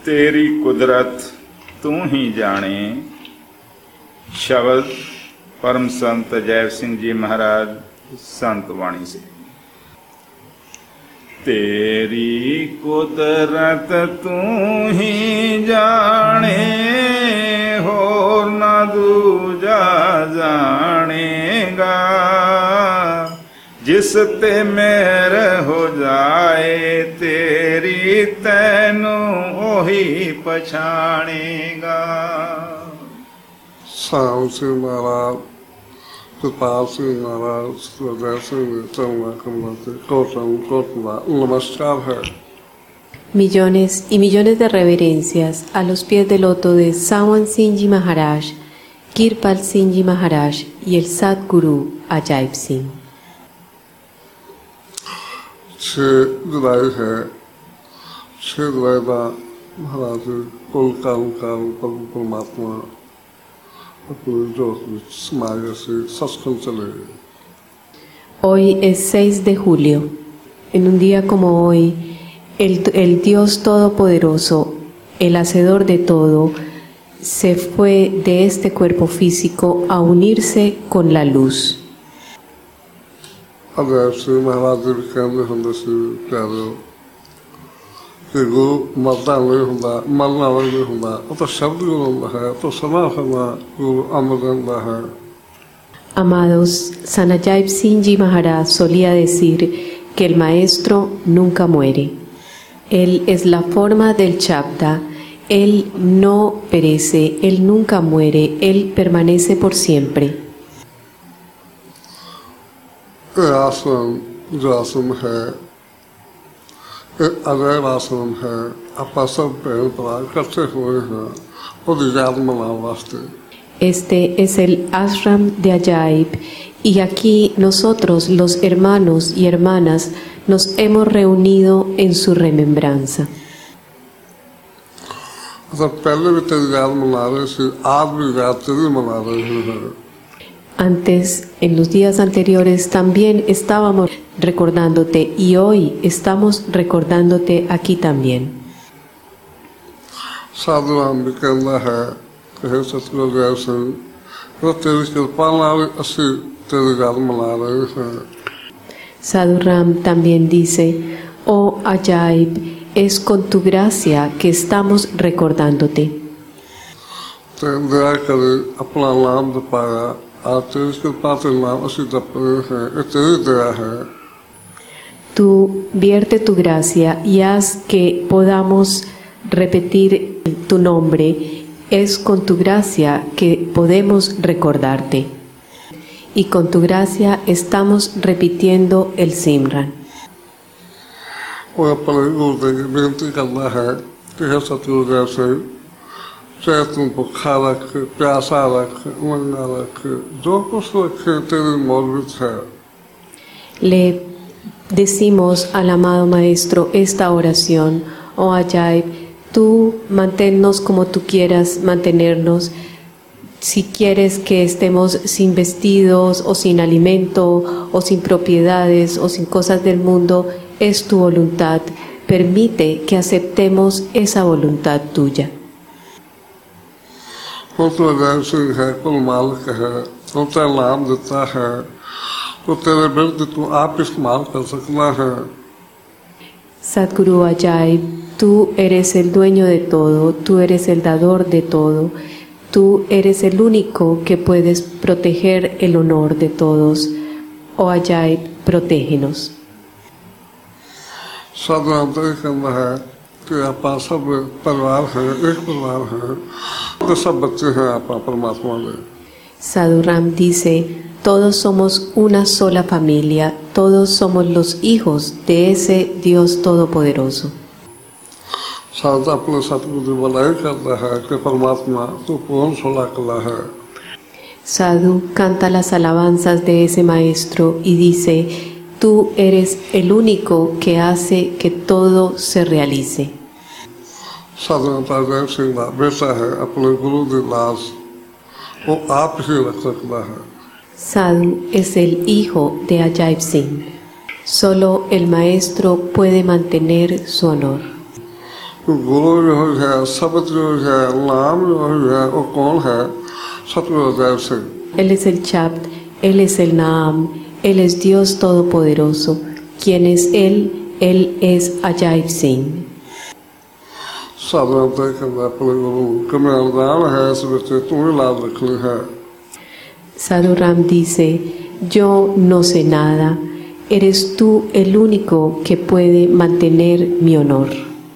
तेरी कुदरत तू ही जाने। शब्द परम संत अजैब सिंह जी महाराज संत वाणी से। तेरी कुदरत तू ही जाने, होर ना दूजा जानेगा। जिस ते मेर हो जाए तेरी, तैनू ओही पछाणेगा। साहु सिंह महाराज, कृपाल सिंह महाराज, हृदय सिंह नमस्कार है। Millones y millones de reverencias a los pies del loto de Sawan Singh Maharaj, Kirpal Singh Maharaj y el Sadguru Ajaib Singh. 6 जुलाई है, 6 जुलाई का महाराज कुल काम परमात्मा अपने जोश समाज से सत्संग चले। Hoy es 6 de julio. En un día como hoy, el Dios Todopoderoso, el Hacedor de todo, se fue de este cuerpo físico a unirse con la luz. Ajaib सिंह महाराज जी कहते होंगे सी प्यारे कि गुरु मरता नहीं होंगे, मरना नहीं होंगे, तो शब्द गुरु है, तो समा गुरु अमर है। Amados, Sanajayab Singh Ji Maharaj solía decir que el maestro nunca muere. Él es la forma del Shabda, él no perece, él nunca muere, él permanece por siempre. आश्रम जो आश्रम है, अजैब आश्रम है, अपना सब बहन पढ़ा इकट्ठे हुए हैं और याद मनाने वास्ते। Este es el ashram de Ajaib y aquí nosotros, los hermanos y hermanas, nos hemos reunido en su remembranza. पहले भी तेरी याद मना रहे थे, आज भी याद तेरी मना रहे हैं। Antes, en los días anteriores, también estábamos recordándote y hoy estamos recordándote aquí también. साधु राम भी कहना है कि हे सतगुरु अजैब सिंह, तेरी कृपा नाल असी तेरी याद मना रहे हैं। Sadhu Ram también dice, oh Ajaib, es con tu gracia que estamos recordándote. दया करे अपना नाम जपाया, आज तेरी कृपा से नाम असी जप रहे हैं, ये तेरी दया है। Tú vierte tu gracia y haz que podamos repetir tu nombre. Es con tu gracia que podemos recordarte. Y con tu gracia estamos repitiendo el Simran. और अपने गुरुदेव की बेनती करना है कि हे सतगुरु अजैब सिंह, चाहे तुम भूखा रख, प्यासा रख, मंगा रख, जो कुछ रखे तेरी मौजूद है। Le decimos al amado Maestro esta oración, oh Ajaib, tú manténnos como tú quieras mantenernos. Si quieres que estemos sin vestidos o sin alimento o sin propiedades o sin cosas del mundo, es tu voluntad. Permite que aceptemos esa voluntad tuya. तो अजैब सिंह है, कुल मालिक है, तो तेरा नाम देता है, तो तेरे बिरद तू आप इस्तेमाल कर सकना है। Sadguru Ajaib, tú eres el dueño de todo, tú eres el dador de todo, tú eres el único que puedes proteger el honor de todos. Oh Ajaib, protégenos. साधारणतः ये कहना है कि आपका सब परिवार है, एक परिवार है, तो सब बच्चे हैं आपका परमात्मा में। Sadhu Ram dice, todos somos una sola familia, todos somos los hijos de ese Dios Todopoderoso. साथ अपने सतगुरु भलाई करता है कि परमात्मा तो पूर्ण सोला कला है। Sadhu canta las alabanzas de ese maestro y dice, tú eres el único que hace que todo se realice. साधारणतः अजैब सिंह का बेटा है, अपने गुरु की लाज वो आप ही रख सकता है। Sadhu es el hijo de Ajaib Singh. Solo el maestro puede mantener su honor. गुरु जो है शब्द जो है नाम जो है वो कौन है सतगुरुदेव Singh Él es el Chapt, Él es el Naam, Él es Dios Todopoderoso. ¿Quién es Él? Él es Ajaib Singh. साधना करना अपने गुरु का मेरा नाम है इस बच्चे तुम्हें लाभ रखनी है Sadhu Ram dice, yo no sé nada, eres tú el único que puede mantener mi honor.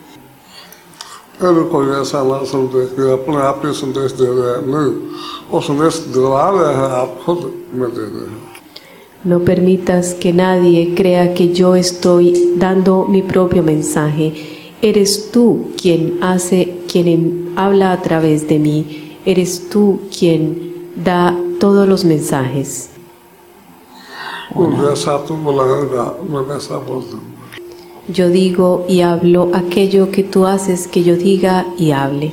अगर कोई ऐसा ना समझे कि अपने आप ही संदेश दे रहे हैं नहीं वो संदेश दिला रहे हैं आप खुद में दे रहे हैं No permitas que nadie crea que yo estoy dando mi propio mensaje. Eres tú quien habla a través de mí. Eres tú quien da todos los mensajes. जैसा तुम बुलाएगा मैं वैसा बोल दूंगा Yo digo y hablo aquello que tú haces que yo diga y hable.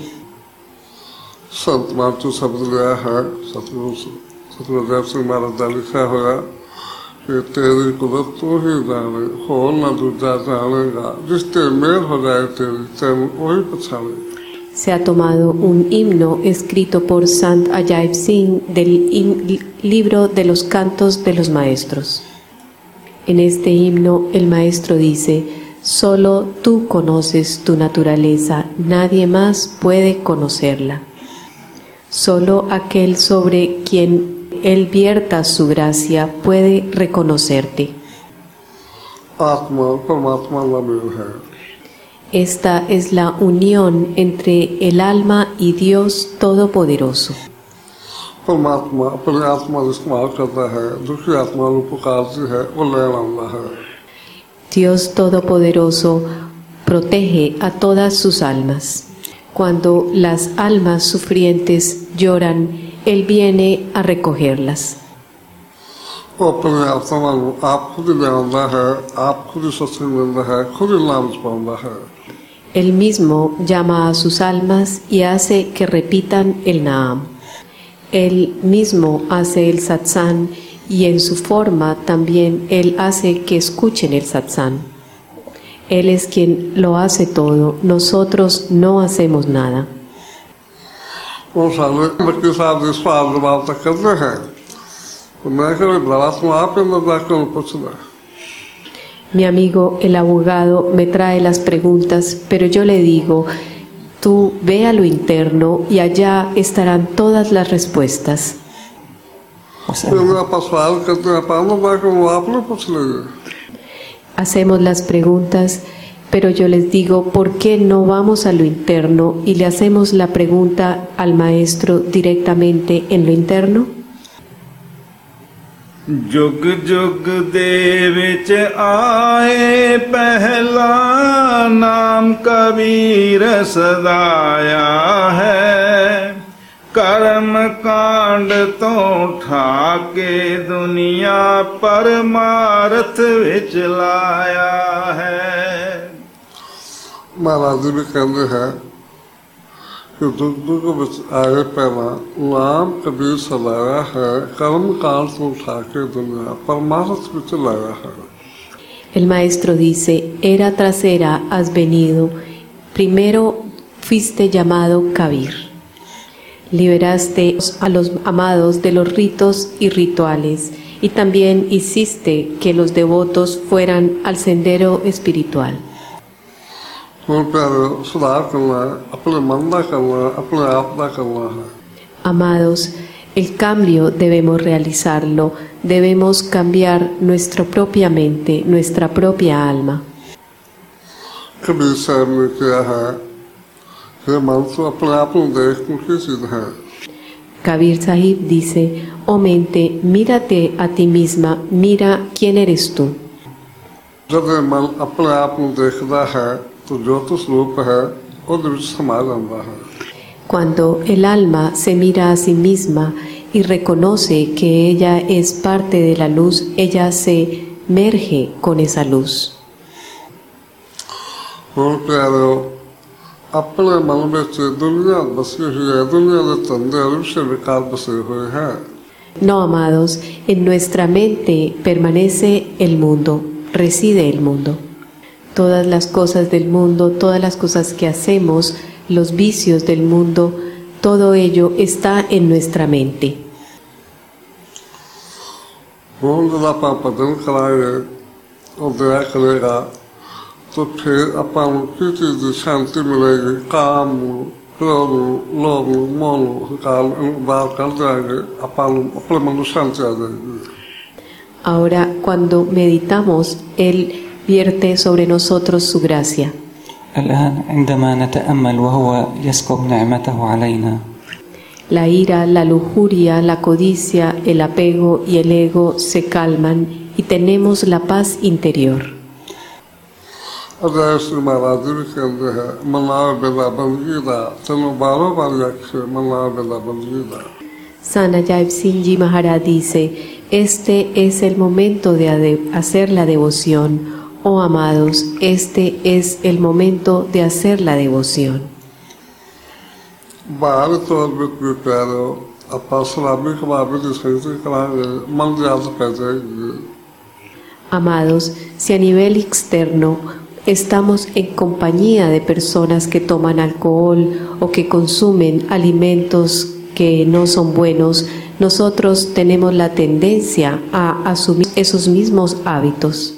संत मातु शब्द लिया है सतगुरुदेव सिंह महाराज का लिखा हुआ कि तेरी कुदरत तू ही जाने हो न दूजा जानेगा जिस तेरे मेल हो जाए तेरी तेरे वही पछाड़ेगा Se ha tomado un himno escrito por Sant Ajaib Singh del libro de los cantos de los maestros. En este himno el maestro dice, solo tú conoces tu naturaleza, nadie más puede conocerla. Solo aquel sobre quien él vierta su gracia puede reconocerte. आत्मा परमात्मा का मेल है Esta es la unión entre el alma y Dios Todopoderoso. परमात्मा अपनी आत्मा का इस्तेमाल करता है दूसरी आत्मा को पुकारती है वो ले लाना है Dios Todopoderoso protege a todas sus almas. Cuando las almas sufrientes lloran, Él viene a recogerlas. वो अपनी आत्मा को आप खुद ही जानता है आप खुद ही सत्संग मिलता है खुद ही नाम पाता है Él mismo llama a sus almas y hace que repitan el Naam. Él mismo hace el satsang y en su forma también Él hace que escuchen el satsang. Él es quien lo hace todo, nosotros no hacemos nada. वो सारे बच्चे साहब इस बात बात तक करते हैं तो मैं कभी बड़ा तुम आप ही मजा क्यों पूछना Mi amigo, el abogado, me trae las preguntas, pero yo le digo, tú ve a lo interno y allá estarán todas las respuestas. फिर मेरा सवाल करते हैं पाना बाकी वो आप लोग पूछ लीजिए Hacemos las preguntas, pero yo les digo, ¿por qué no vamos a lo interno y le hacemos la pregunta al maestro directamente en lo interno? जुग जुग दे विच आए पहला नाम कबीर सदाया है कर्म कांड तो ठाके दुनिया परमार्थ विच लाया है महाराज जी भी कहते हैं कि दुख दुख बच आए पहला नाम कबीर सलाया है कर्म कांड तो उठा के दुनिया परमार्थ में चलाया है El maestro dice, era tras era has venido, primero fuiste llamado Kabir. Liberaste a los amados de los ritos y rituales y también hiciste que los devotos fueran al sendero espiritual. सुधार करना है अपने मन का करना है अपने आप का करना है Amados, el cambio debemos realizarlo, debemos cambiar nuestra propia mente, nuestra propia alma. Kabir साहब ने किया है ये मन तो अपने आप को देख मुझे सीधा है Kabir Sahib dice, oh mente, mírate a ti misma, mira quién eres tú. जब ये मन अपने आप को देखता है तो जो तो स्वरूप है वो दृष्टि समा जाता है Cuando el alma se mira a sí misma y reconoce que ella es parte de la luz, ella se merge con esa luz. और प्यारो अपने मन में दुनिया बसी हुई है दुनिया के तंदे अवश्य विकार बसे हुए हैं No, amados, en nuestra mente permanece el mundo, reside el mundo. todas las cosas del mundo, todas las cosas que hacemos, los vicios del mundo, todo ello está en nuestra mente. Cuando la papa del carácter o de la carrera, तो फिर अपन किसी भी शांति मिलेगी, काम, क्रोध, लोभ, मोह, काल, बात कर जाएंगे, अपन अपने मन में शांति आ जाएगी. Ahora, cuando meditamos, Él vierte sobre nosotros su gracia. الآن عندما نتأمل وهو يسكب نعمته علينا. La ira, la lujuria, la codicia, el apego y el ego se calman y tenemos la paz interior. Ajay महाराज जी भी कहते हैं मनाव बेला बंदगीदा तेनों बारों बार यक्ष मनाव बेला बंदगीदा. Sanayab Sinji Maharaj dice, este es el momento de hacer la devoción. Oh amados, este es el momento de hacer la devoción. बाहर तौर पर कोई प्यारो अपना सलामी कबाबी जिससे कराएंगे मन ज्यादा पैदा Amados, si a nivel externo estamos en compañía de personas que toman alcohol o que consumen alimentos que no son buenos, nosotros tenemos la tendencia a asumir esos mismos hábitos.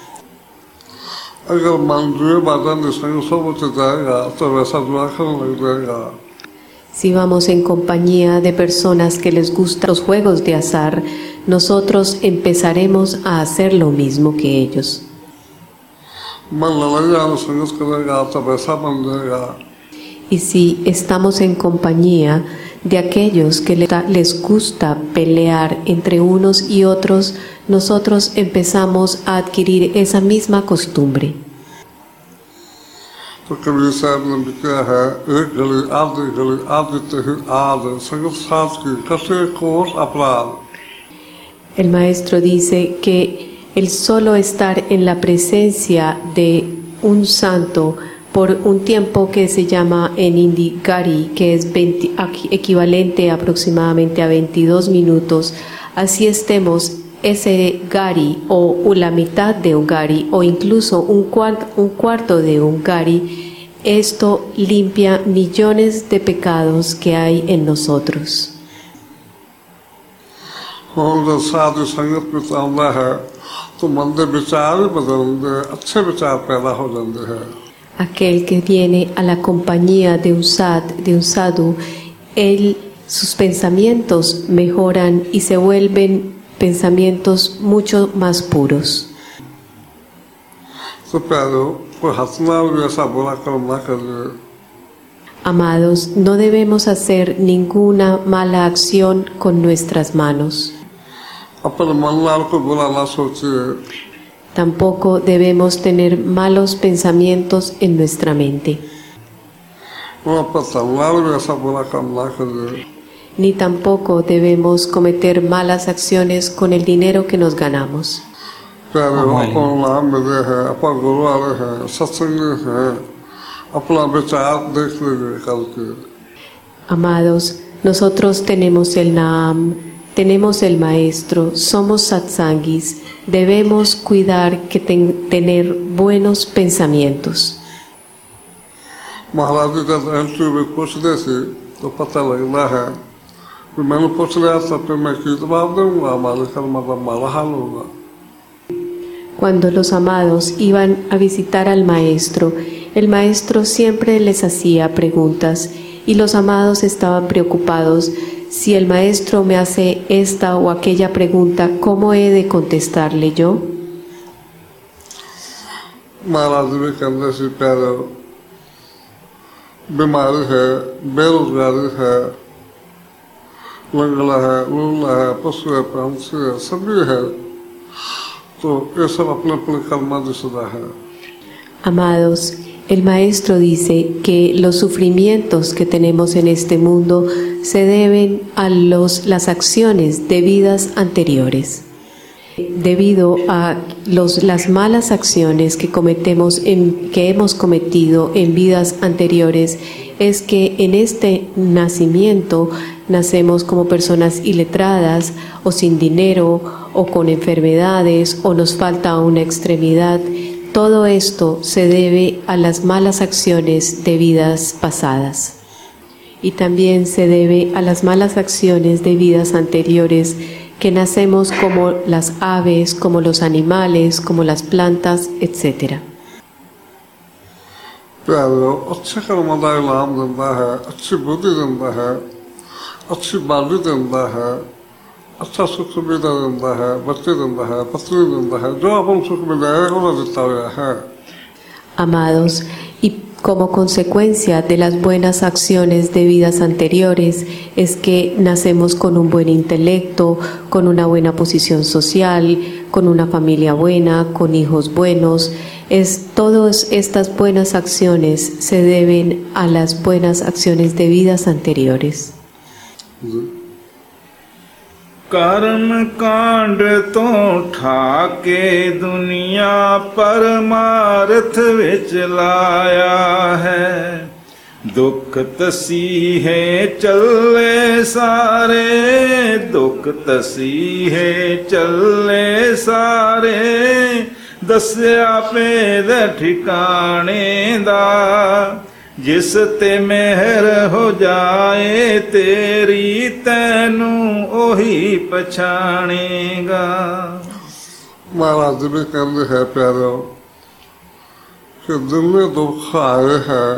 अगर मन जो बातें जिसमें सब उठ जाएगा तो वैसा दुआ करने लग जाएगा. Si vamos en compañía de personas que les gustan los juegos de azar, nosotros empezaremos a hacer lo mismo que ellos. Y si estamos en compañía de aquellos que les gusta pelear entre unos y otros, nosotros empezamos a adquirir esa misma costumbre. तो कबीर साहब ने भी क्या है एक गली आधी तही आध संगत साथ की कसे कोस अपराध. El maestro dice que el solo estar en la presencia de un santo por un tiempo que se llama en hindi gari, que es equivalente aproximadamente a 22 minutos, así estemos ese gari o la mitad de un gari o incluso un cuarto de un gari, esto limpia millones de pecados que hay en nosotros. साधु संगत में आता है तो मन के विचार भी बदलते अच्छे विचार पैदा हो जाते हैं. Aquel que viene a la compañía de un sadhu, sus pensamientos mejoran y se vuelven pensamientos mucho más puros. तो प्यारो कोई हंसना भी ऐसा बुरा कर्म ना करे. Amados, no debemos hacer ninguna mala acción con nuestras manos. अपने मन लाल को बुरा ना सोचिए. Tampoco debemos tener malos pensamientos en nuestra mente. Ni tampoco debemos cometer malas acciones con el dinero que nos ganamos. Amados, nosotros tenemos el Naam, tenemos el Maestro, somos satsangis, debemos cuidar que tener buenos pensamientos. महाराज जी जब एंट्री में पूछने से तो पता लगना है कि मैंने पूछ लिया तब पे मैं की जवाब दूंगा हमारे कर्म का हमारा हाल होगा. Cuando los amados iban a visitar al Maestro, el Maestro siempre les hacía preguntas y los amados estaban preocupados. Si el Maestro me hace esta o aquella pregunta, ¿cómo he de contestarle yo? महाराज जी भी कहते से प्यारो बीमारी है, बेरोजगारी है, लंगड़ा है, लूला है, पशु है, पंछी है, सभी है, तो ये सब अपने अपने कर्माधिसदा है. Amados, el Maestro dice que los sufrimientos que tenemos en este mundo se deben a las acciones de vidas anteriores. Debido a las malas acciones que hemos cometido en vidas anteriores, es que en este nacimiento nacemos como personas iletradas o sin dinero o con enfermedades o nos falta una extremidad. todo esto se debe a las malas acciones de vidas pasadas. Y también se debe a las malas acciones de vidas anteriores, que nacemos como las aves, como los animales, como las plantas, etc. प्यारो अच्छे कर्म का इनाम देता है, अच्छी बुद्धि देता है, अच्छी बाली देता है, अच्छा सुख सुविधा देता है, बच्चे देता है, पत्नी देता है, जो अपन सुख मिलाए उन्हें देता हुआ है. Amados, y como consecuencia de las buenas acciones de vidas anteriores es que nacemos con un buen intelecto, con una buena posición social, con una familia buena, con hijos buenos. Todas estas buenas acciones se deben a las buenas acciones de vidas anteriores. कर्म कांड तो ठाके दुनिया परमार्थ विच लाया है दुख तसीहे चले सारे दुख तसीहे चले सारे दस्या भेद ठिकाने दा जिस ते मेहर हो जाए तेरी तैनू ओही पछाणेगा. महाराज जी भी कहते हैं प्यारो कि दिन में दुख आए हैं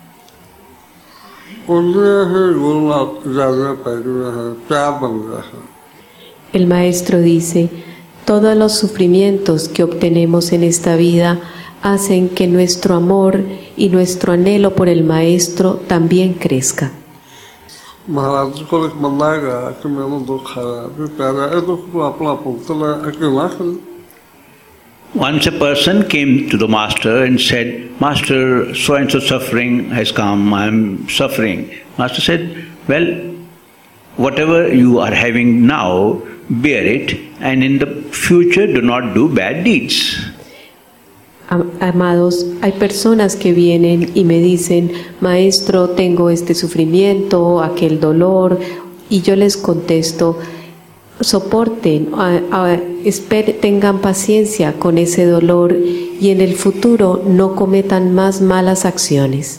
उनमें ही गुरु जाने पड़े हैं, प्यार बन गया है. El maestro dice, todos los sufrimientos que obtenemos en esta vida hacen que nuestro amor y nuestro anhelo por el maestro también crezca. महाराज जी को एक मनाएगा कि मैंने दुख खाया, फिर प्यारा ये दुख को अपना भुगतना अकेला करे. Once a person came to the master and said, Master, so and so suffering has come, I am suffering. Master said, well, whatever you are having now, bear it, and in the future do not do bad deeds. Amados, hay personas que vienen y me dicen, Maestro, tengo este sufrimiento, aquel dolor, y yo les contesto, soporten, tengan paciencia con ese dolor y en el futuro no cometan más malas acciones.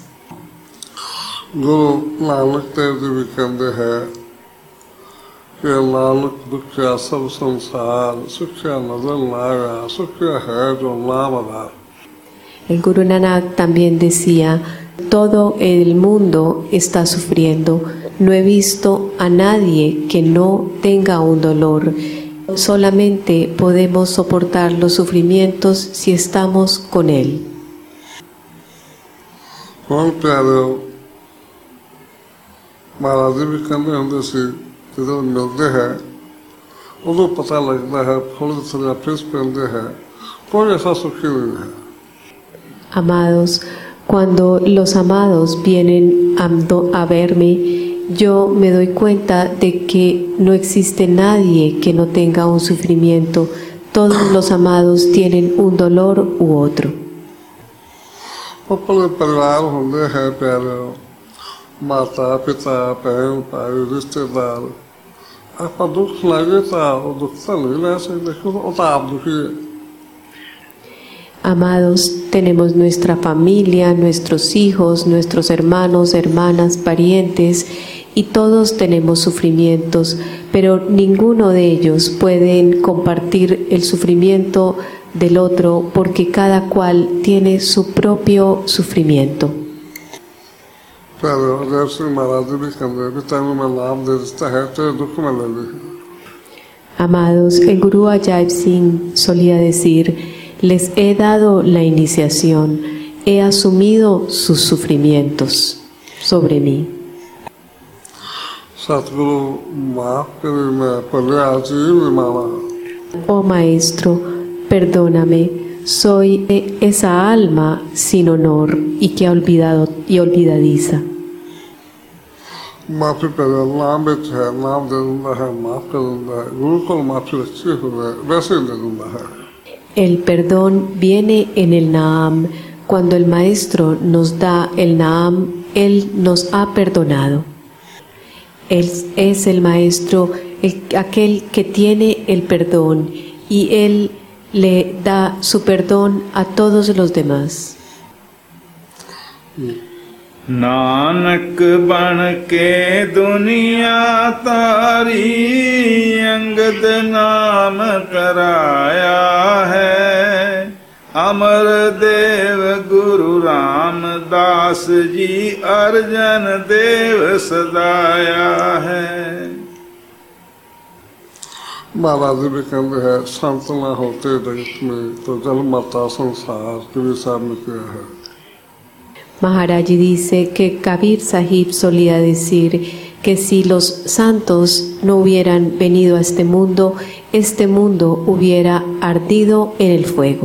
Guru Nanak Dev Ji भी कहते हैं कि नानक दुखिया सब संसार सुखिया नजर न आया सुखिया है जो नाम आधार. El Guru Nanak también decía, todo el mundo está sufriendo, no he visto a nadie que no tenga un dolor, solamente podemos soportar los sufrimientos si estamos con él. महाराज जी भी कहते होंगे सी जिधर मिलते हैं उनको पता लगता है थोड़ी थोड़ी फेस पहनते हैं कोई ऐसा सुखी नहीं है. Amados, cuando los amados vienen a verme, yo me doy cuenta de que no existe nadie que no tenga un sufrimiento. Todos los amados tienen un dolor u otro. अपने परिवार होंगे हैं प्यारे माता पिता बहन भाई रिश्तेदार आपका दुख लगेगा और दुख तो नहीं रह सकते क्यों तो आप दुखी है. Amados, tenemos nuestra familia, nuestros hijos, nuestros hermanos, hermanas, parientes, y todos tenemos sufrimientos, pero ninguno de ellos pueden compartir el sufrimiento del otro porque cada cual tiene su propio sufrimiento. Pero जैसे महाराज जी भी कहते हैं पिता में नाम दे देता है तो दुख में ले ली. Amados, el Gurú Ajay Singh solía decir, les he dado la iniciación, he asumido sus sufrimientos sobre mí. सतगुरु माफ करे मैं पहले आज ही नहीं माना. Oh Maestro, perdóname, soy esa alma sin honor y que ha olvidado y olvidadiza. माफी पहले नाम बेच है नाम दे दूंगा है माफ कर दूंगा है गुरु को माफी अच्छी हो जाए वैसे दे दूंगा है. El perdón viene en el Naam. Cuando el Maestro nos da el Naam, Él nos ha perdonado. Él es el Maestro, aquel que tiene el perdón, y Él le da su perdón a todos los demás. Nanak बन के दुनिया तारी अंगद नाम कराया है अमर देव गुरु रामदास जी अर्जन देव सदाया है। महाराज जी भी कहते हैं संत न होते जगत में तो जन्मता संसार के विचार में किया है। Maharaj dice que Kabir Sahib solía decir que si los santos no hubieran venido a este mundo hubiera ardido en el fuego.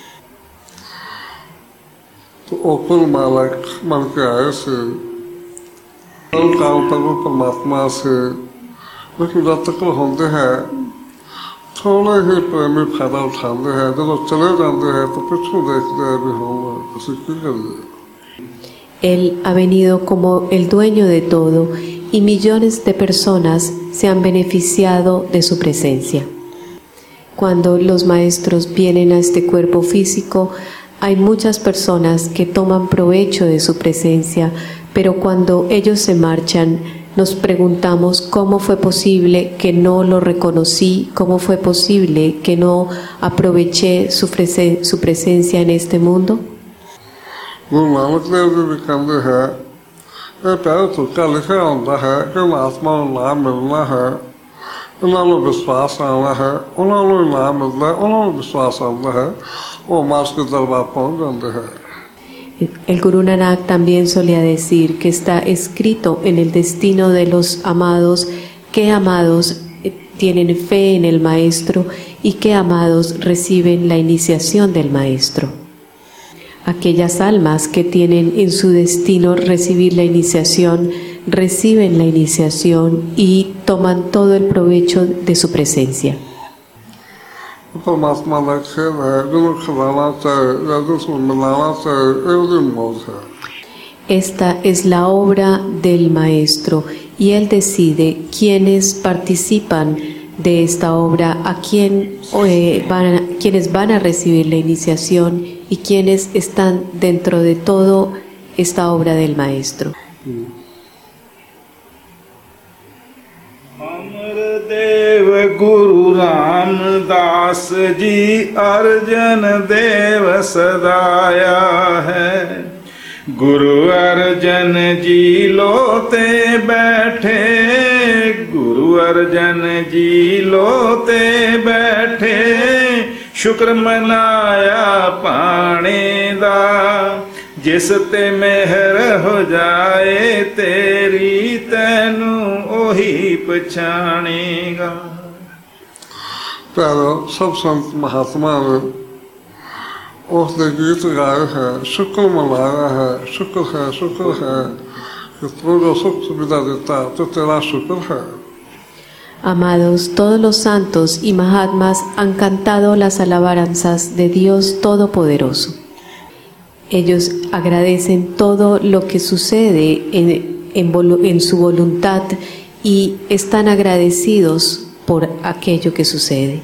तो ओपन मालक मन के आए से काल तक वो परमात्मा से लेकिन जब तक होते हैं थोड़े ही प्रेमी फायदा उठाते हैं जब चले जाते हैं तो पिछू देखते हैं भी हम किसी की करिए। Él ha venido como el dueño de todo y millones de personas se han beneficiado de su presencia. Cuando los maestros vienen a este cuerpo físico, hay muchas personas que toman provecho de su presencia, pero cuando ellos se marchan, nos preguntamos cómo fue posible que no lo reconocí, cómo fue posible que no aproveché su presencia en este mundo. Guru नानक देव जी भी कहते हैं ये प्यारे तुक्का लिखा होता है कि आत्मा को नाम मिलना है उन्होंने विश्वास आना है उन्होंने नाम मिलना है उन्होंने विश्वास आना है वो मास के दरबार पहुंच जाते हैं। El Guru Nanak también solía decir que está escrito en el destino de los amados que amados tienen fe en el Maestro y que amados reciben la iniciación del Maestro. Aquellas almas que tienen en su destino recibir la iniciación, reciben la iniciación y toman todo el provecho de su presencia. Esta es la obra del Maestro y Él decide quiénes participan de esta obra, quienes van a recibir la iniciación y quienes están dentro de todo esta obra del Maestro. अमर देव गुरु रामदास जी अर्जन देव सदाया है गुरु अर्जन जी लोते बैठे गुरु अर्जन जी लोते बैठे शुक्र मनाया पाने दा जिस ते मेहर हो जाए तेरी तैनू ओही पछानेगा। प्यारो सब संत महात्मा ने उसने गीत गाए हैं शुक्र मनाया है शुक्र है कि तू जो सुख सुविधा देता तो तेरा शुक्र है। Amados, todos los santos y mahatmas han cantado las alabanzas de Dios Todopoderoso. Ellos agradecen todo lo que sucede en su voluntad y están agradecidos por aquello que sucede.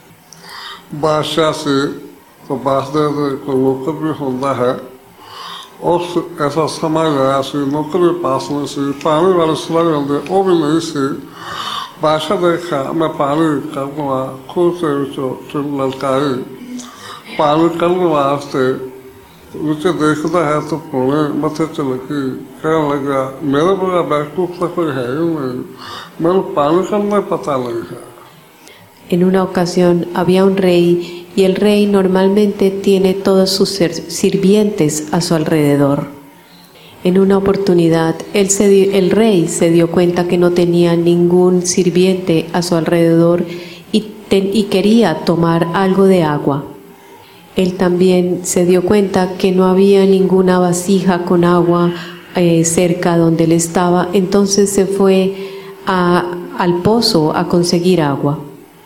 बादशाह से तो बादशाह को नौकर भी होता है और ऐसा समय गया से नौकर भी पास में से पानी वाले सुलग होते वो भी नहीं से बादशाह देखा मैं पानी करूँगा खुद से ललकारी पानी करने वास्ते नीचे देखता है तो पुणे मथे चले कि कहने लगा मेरे बड़ा बैकूफ तक कोई है ही नहीं मैंने पानी करना पता नहीं है। En una ocasión había un rey y el rey normalmente tiene todos sus sirvientes a su alrededor. En una oportunidad el rey se dio cuenta que no tenía ningún sirviente a su alrededor y quería tomar algo de agua. Él también se dio cuenta que no había ninguna vasija con agua cerca donde él estaba, entonces se fue al pozo a conseguir agua.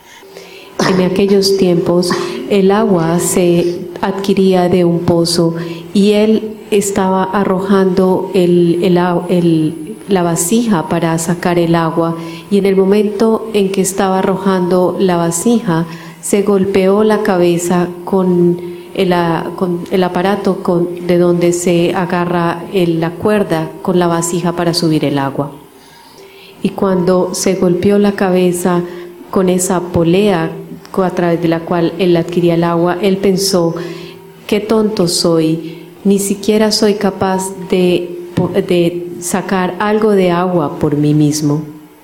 En aquellos tiempos el agua se adquiría de un pozo y él estaba arrojando la vasija para sacar el agua y en el momento en que estaba arrojando la vasija se golpeó la cabeza con el aparato de donde se agarra la cuerda con la vasija para subir el agua. Y cuando se golpeó la cabeza con esa polea a través de la cual él adquiría el agua, él pensó: qué tonto soy, ni siquiera soy capaz de sacar algo de agua por mí mismo.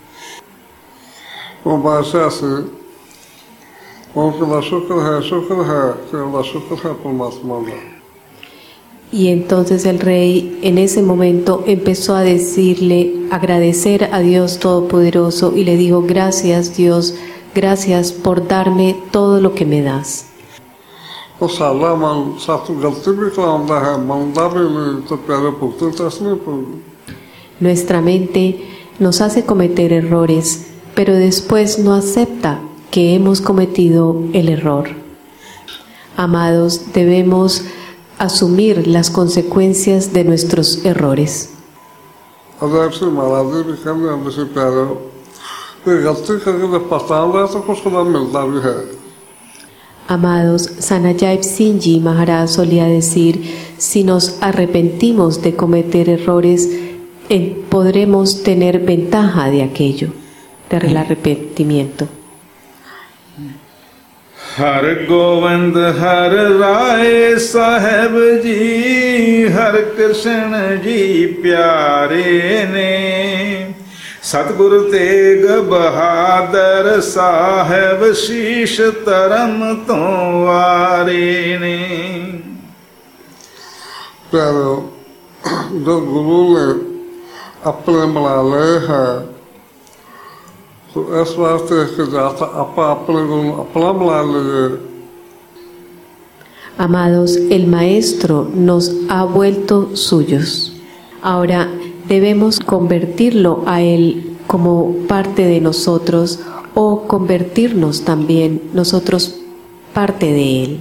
Y entonces el rey en ese momento empezó a agradecer a Dios Todopoderoso y le dijo: gracias Dios, gracias por darme todo lo que me das. Nuestra mente nos hace cometer errores, pero después no acepta que hemos cometido el error. Amados, debemos asumir las consecuencias de nuestros errores. Amados, Sanayip Singh Ji Maharaj solía decir: si nos arrepentimos de cometer errores, podremos tener ventaja de aquello, del arrepentimiento. हर गोविंद हर राय साहेब जी हर कृष्ण जी प्यारे ने सतगुरु तेग बहादुर साहेब शीश तरम तो वारे ने। प्यारो, जो गुरु ने अपने बना ले है तो इस वास्ते कि जाता अपने गुरु अपना बना लीजिए। Amados, el Maestro nos ha vuelto suyos. Ahora debemos convertirlo a Él como parte de nosotros o convertirnos también nosotros parte de Él.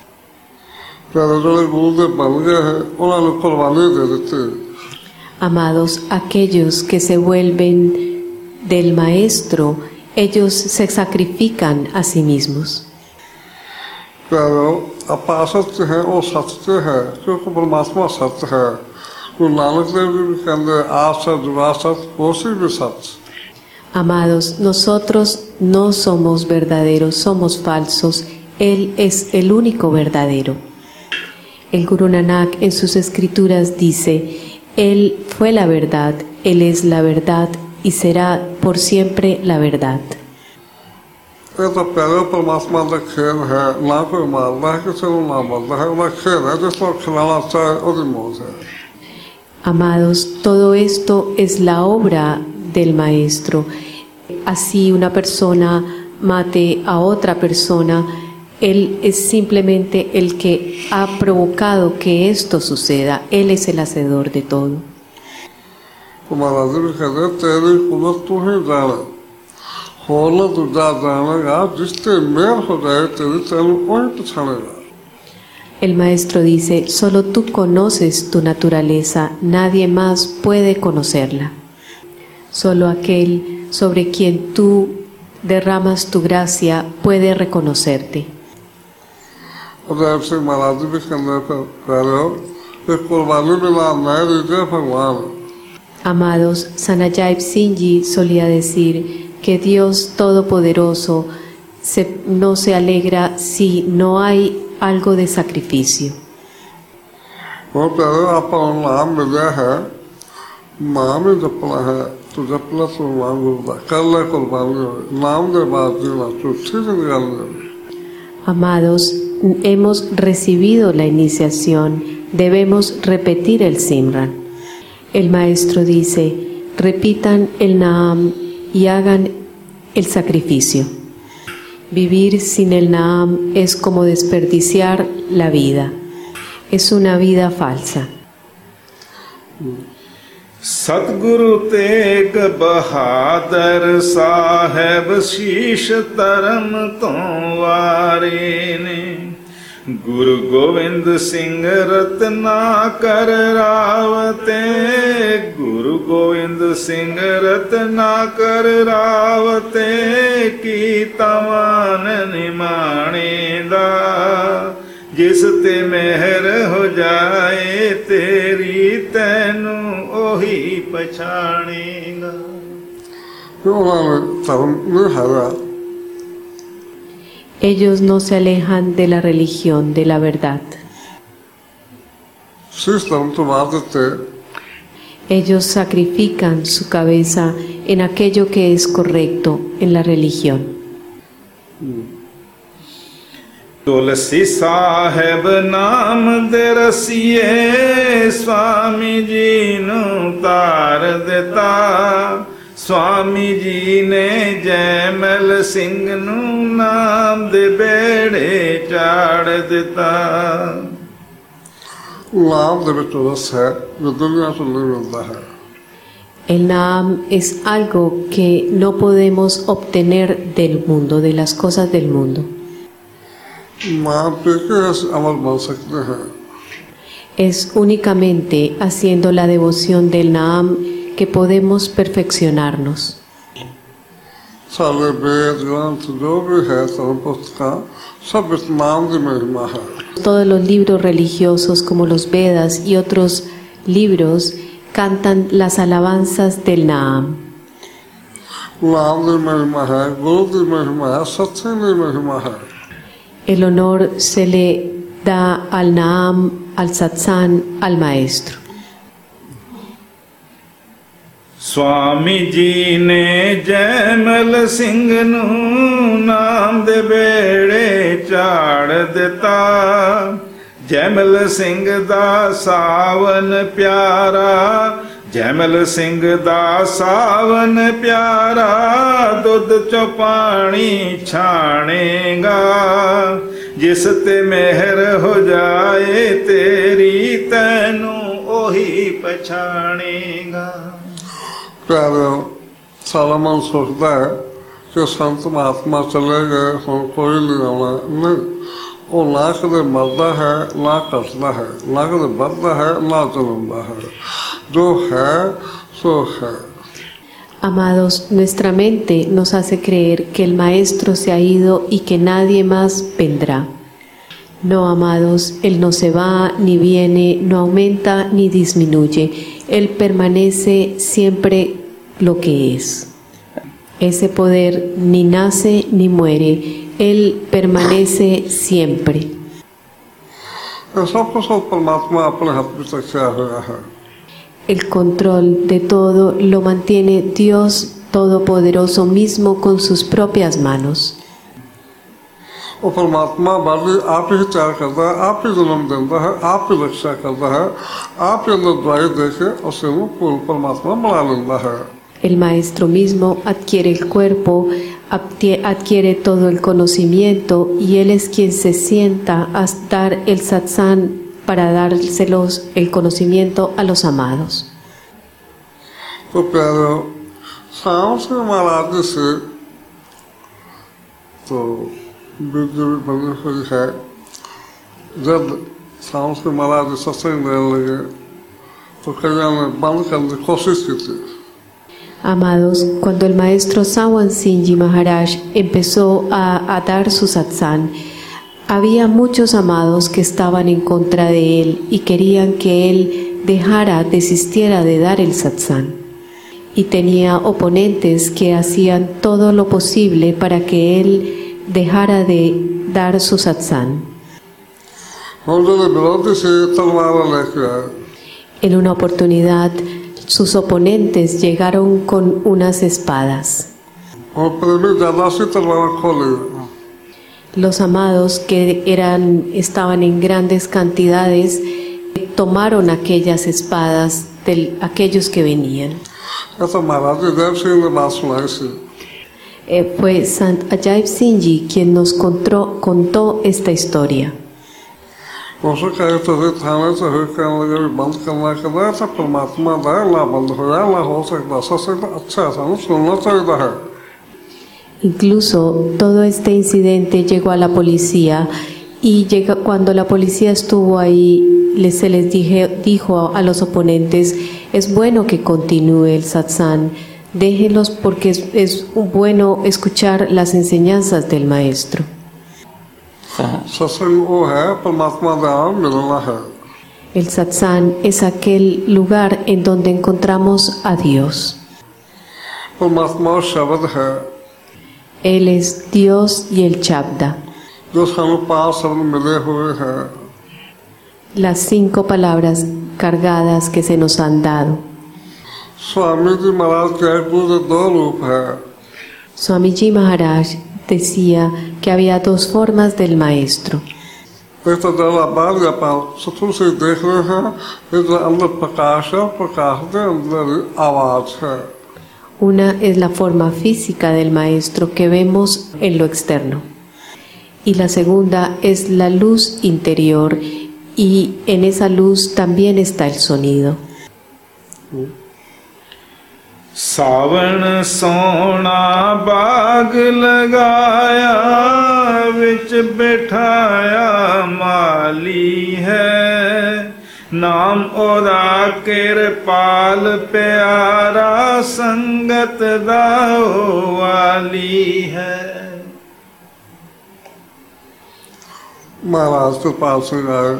Amados, aquellos que se vuelven del Maestro, ellos se sacrifican a sí mismos. Amados, nosotros no somos verdaderos, somos falsos. Él es el único verdadero. El Guru Nanak en sus escrituras dice: Él fue la verdad, Él es la verdad y será por siempre la verdad. Amados, todo esto es la obra del Maestro. Así una persona mate a otra persona, Él es simplemente el que ha provocado que esto suceda. Él es el hacedor de todo. El Maestro dice: solo tú conoces tu naturaleza, nadie más puede conocerla. Solo aquel sobre quien tú derramas tu gracia puede reconocerte. Amados, Sanayip Singh Ji solía decir que Dios Todopoderoso no se alegra si no hay algo de sacrificio. Amados, hemos recibido la iniciación, debemos repetir el Simran. El Maestro dice: repitan el Naam y hagan el sacrificio. Vivir sin el Naam es como desperdiciar la vida. Es una vida falsa. Satguru Teg Bahadur Sahib Sheesh Taram To Ware Ne गुरु गोविंद सिंह रत्नाकर रावते, गुरु गोविंद सिंह रत्नाकर रावते, की तमान निमाणेदा, जिस ते मेहर हो जाए तेरी तैनू ओही पछाणेगा। Ellos no se alejan de la religión, de la verdad. Ellos sacrifican su cabeza en aquello que es correcto en la religión. तुलसी साहेब नाम दे रसिए स्वामी जी नू तार देता, स्वामी जी ने जैमल सिंह नू नाम दे बेड़े चाड़ देता। नाम दे विच रस है जो दुनिया से नहीं मिलता है। El Naam es algo que no podemos obtener del mundo, de las cosas del mundo. Es únicamente haciendo la devoción del Naam que podemos perfeccionarnos. Todos los libros religiosos como los Vedas y otros libros cantan las alabanzas del Naam. El honor se le da al Naam, al Satsang, al Maestro. Swami जी ने जैमल सिंह नू नाम दे बेड़े चाड़ देता, जैमल सिंह दा सावन प्यारा, जैमल सिंह दा सावन प्यारा, दुध चो पानी छाणेगा, जिस ते मेहर हो जाए तेरी तैनू ओही पछाणेगा। प्यारे सालमन सोचता है कि संत महात्मा चले गए, हम कोई नहीं, वो ना कदे मरता है ना कटता है, ना कदे बढ़ता है ना जन्मता है, जो है सो है। Amados, nuestra mente nos hace creer que el Maestro se ha ido y que nadie más vendrá. No, amados, Él no se va ni viene, no aumenta ni disminuye. Él permanece siempre lo que es. Ese poder ni nace ni muere. Él permanece siempre. El control de todo lo mantiene Dios Todopoderoso mismo con sus propias manos. परमात्मा बाली आप ही तैयार करता है, आप ही जन्म देता है, आप ही रक्षा करता है, आप ही अंदर दवाई देके उसे वो परमात्मा बना लेता है। El Maestro mismo adquiere el cuerpo, adquiere todo el conocimiento y Él es quien se sienta a dar el satsang para dárselos el conocimiento a los amados. तो प्यारो सांस के महाराज से तो वीडियो भी बनी हुई है। जब सांस के महाराज सत्संग देने लगे तो कल्याण ने बंद करने की कोशिश की थी। Amados, cuando el maestro Sawan Sinji Maharaj empezó a dar su satsang, había muchos amados que estaban en contra de él y querían que él desistiera de dar el satsang. Y tenía oponentes que hacían todo lo posible para que él dejara de dar su satsang. En una oportunidad, sus oponentes llegaron con unas espadas. Los amados que estaban en grandes cantidades tomaron aquellas espadas de aquellos que venían. Fue Sant Ajaib Singhji quien nos contó esta historia. Incluso todo este incidente llegó a la policía Y cuando la policía estuvo ahí, se les dijo a los oponentes, es bueno que continúe el satsang, déjenlos porque es bueno escuchar las enseñanzas del maestro. सत्संग वो है परमात्मा द्वारा मिलना है। El satsang es aquel lugar en donde encontramos a Dios. परमात्मा शब्द है Él es Dios y el Shabda, जो सामने 5 शब्द मिले हुए हैं। las 5 palabras cargadas que se nos han dado. Swami जी महाराज के पूरे 2 रूप है। Swamiji Maharaj decía que había 2 formas del maestro. एक तो जब आप बाहर व्यापार सत्संग से देख रहे हैं, एक तो अंदर प्रकाश है, प्रकाश के अंदर आवाज है। Una es la forma física del maestro que vemos en lo externo. Y la segunda es la luz interior y en esa luz también está el sonido. सावन सोना बाग लगाया विच बैठाया माली है नाम ओरा कृपाल प्यारा संगत दाओ वाली है। महाराज के पास से आए,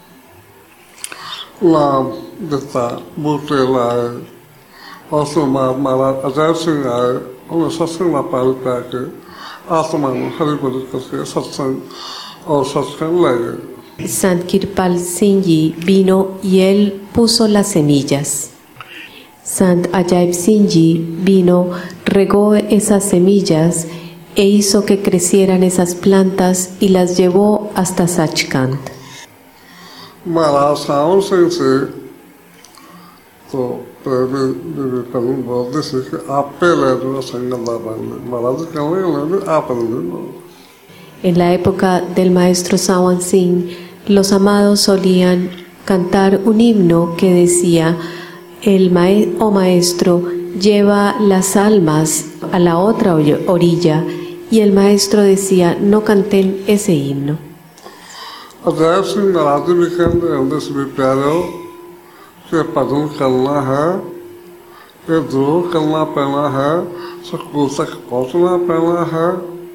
नाम दिता बूटे लाए और महाराज अजय सिंह आए, उन्हें सत्संग में पाल करके आत्मा में हरि बोल करके सत्संग और सत्संग ले गए। Sant Kirpal Singh Ji vino y él puso las semillas. Sant Ajaib Singh Ji vino, regó esas semillas e hizo que crecieran esas plantas y las llevó hasta Sachkhand. महाराज सावन सिंह से तो पहले बोलते थे कि आप पहले जो संगत महाराज कहने आप En la época del maestro Sawan Singh, los amados solían cantar un himno que decía: oh maestro, lleva las almas a la otra orilla. Y el maestro decía: no canten ese himno. Ajay सिंह महाराज भी कहते हैं से भी प्यारे कि भजन करना है, ये ध्रुव करना पैना है, स्कूल तक पहुँचना पैना है।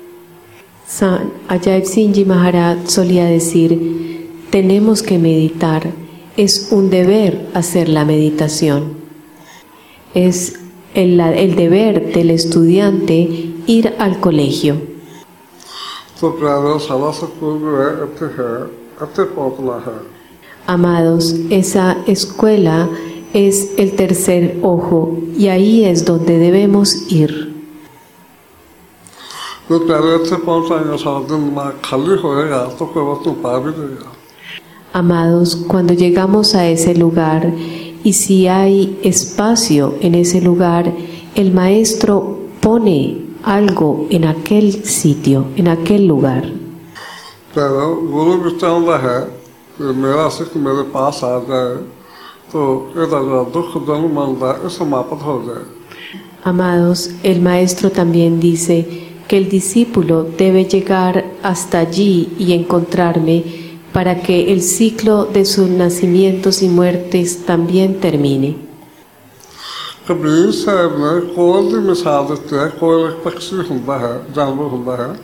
Ajaib Singh Ji Maharaj solía decir: tenemos que meditar, es un deber hacer la meditación. Es el deber del estudiante ir al colegio. तो प्यारे सारा स्कूल जो है इतने पहुँचना है। Amados, esa escuela es el tercer ojo y ahí es donde debemos ir. तो प्यारे इतने पहुँचाएंगे सारा दिन दिमाग खाली होएगा तो कोई वस्तु पा भी देगा। Amados, cuando llegamos a ese lugar y si hay espacio en ese lugar, el maestro pone algo en aquel sitio, en aquel lugar. pero गुरु भी चाहता है कि मेरा सिख मेरे पास आ जाए तो इधर जो दुख जन्म मनता है समाप्त हो जाए। Amados, el maestro también dice que el discípulo debe llegar hasta allí y encontrarme para que el ciclo de sus nacimientos y muertes también termine. Kabir साहब ने कोयल की मिसाल देते हैं। कोयल एक पक्षी होता है, जानवर होता है।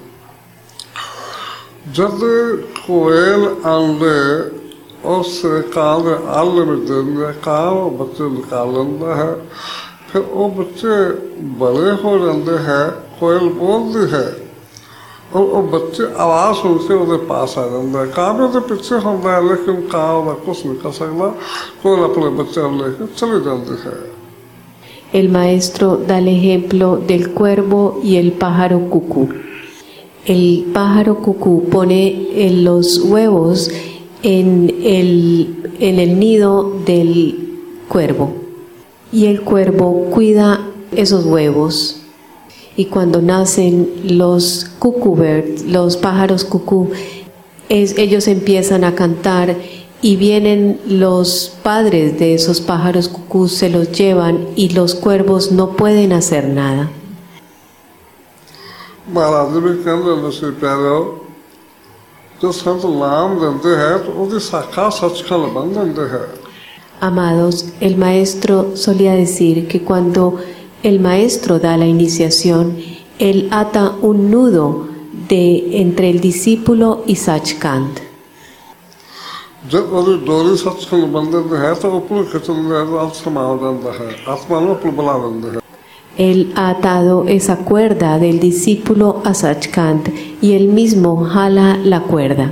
जब कोयल अंडे उससे कान आले में देंगे, कान बच्चे निकाल लेता है, फिर वो बच्चे बड़े हो जाते हैं, कोयल बोलती है और वो बच्चे आवाज़ सुन के उनके पास आ जाते हैं। कान तो पीछे होता है लेकिन कान कुछ नहीं कर सकता, कोयल अपने बच्चे लेकर चली जाती है। El maestro da el ejemplo del cuervo y el pájaro cucú. El pájaro cucú pone los huevos en el nido del cuervo y el cuervo cuida esos huevos. Y cuando nacen los cuckoo birds, los pájaros cucú, ellos empiezan a cantar y vienen los padres de esos pájaros cucú, se los llevan y los cuervos no pueden hacer nada. महाराज भी कहते हैं से प्यारो जो संत नाम देते हैं तो उनकी शाखा सचखंड बन देते हैं। Amados, el maestro solía decir que cuando el maestro da la iniciación, él ata un nudo entre el discípulo y Sachkhand. जब उनकी डोरी सचखंड बन देते हैं तो ऊपर खिंचन समाव जाता है, आत्मा में ऊपर बुला देते हैं। Él ha atado esa cuerda del discípulo a Sachkhand y él mismo jala la cuerda.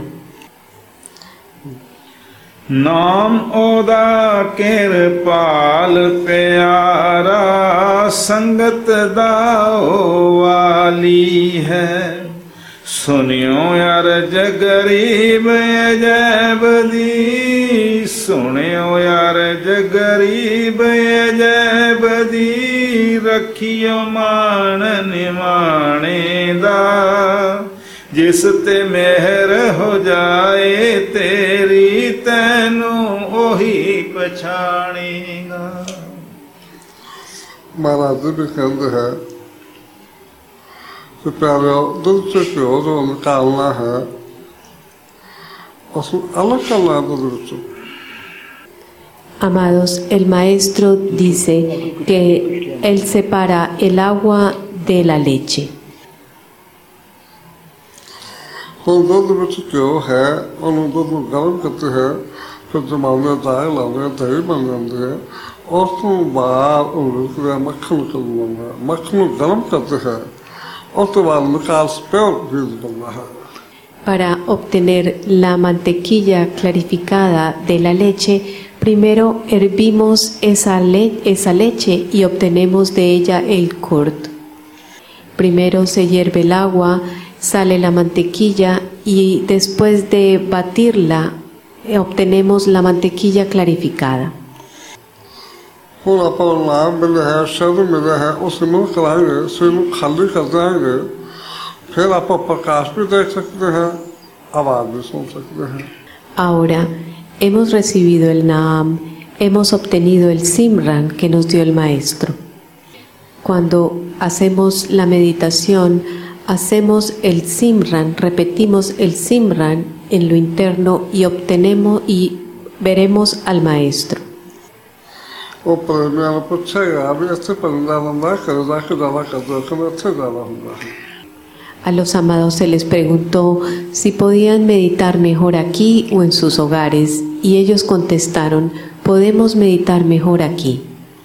नाम ओदा किरपाल प्यारा संगत दाओ वाली है। सुनियो यार जगरीब अजैब दी, सुनियो यार जगरीब अजैब दी, रखियो मान निमाणे दा, जिस ते मेहर हो जाए तेरी तैनू ओही पछाणेगा। महाराज जी भी कहते हैं कि प्यारे दिल से क्यों जो निकालना है उसमें अलग करना है दिल से। Amados, el maestro dice que él separa el agua de la leche. दूध में क्यों है और दूध को गर्म करते हैं, फिर जमाने दाल लाने दही बन जाते हैं और उसको बाहर मक्खन निकलना है। मक्खन गर्म करते हैं और उसके बाद निकाल पे घी निकलना है। Para obtener la mantequilla clarificada de la leche, primero hervimos esa leche y obtenemos de ella el curd. Primero se hierve el agua, sale la mantequilla y después de batirla obtenemos la mantequilla clarificada. Ahora hemos recibido el Naam, hemos obtenido el Simran que nos dio el maestro. Cuando hacemos la meditación, hacemos el Simran, repetimos el Simran en lo interno y obtenemos y veremos al maestro. A los amados se les preguntó si podían meditar mejor aquí o en sus hogares y ellos contestaron, podemos meditar mejor aquí.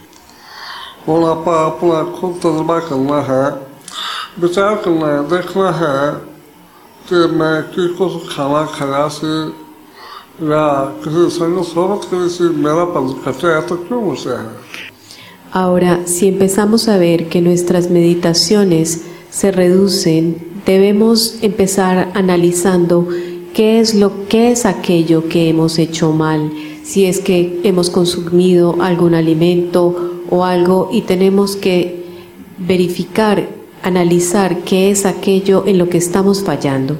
विचार करना है, देखना है कि मैं किसको खाना खाया से या किसी संग सोबत करे से मेरा पद कटे है तो क्यों मुझसे है। Ahora, si empezamos a ver que nuestras meditaciones se reducen, debemos empezar analizando qué es aquello que hemos hecho mal, si es que hemos consumido algún alimento o algo y tenemos que verificar, analizar qué es aquello en lo que estamos fallando.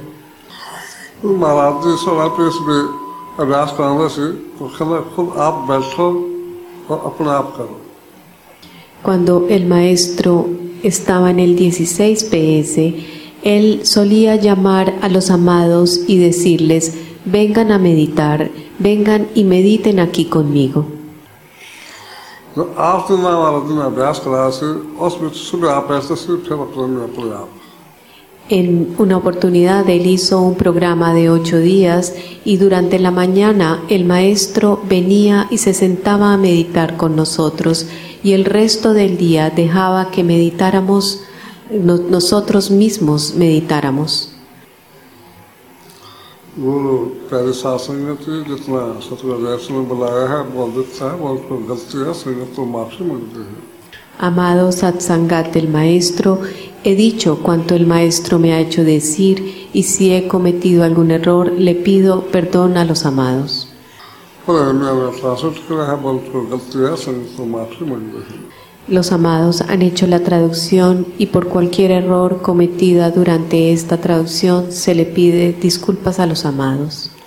Cuando el maestro estaba en el 16 PS, él solía llamar a los amados y decirles, vengan a meditar, vengan y mediten aquí conmigo. En una oportunidad él hizo un programa de 8 días y durante la mañana el maestro venía y se sentaba a meditar con nosotros y el resto del día dejaba que meditáramos, nosotros mismos meditáramos. Amado Satsangat del Maestro, he dicho cuanto el Maestro me ha hecho decir y si he cometido algún error, le pido perdón a los amados. Los amados han hecho la traducción y por cualquier error cometida durante esta traducción se le pide disculpas a los amados.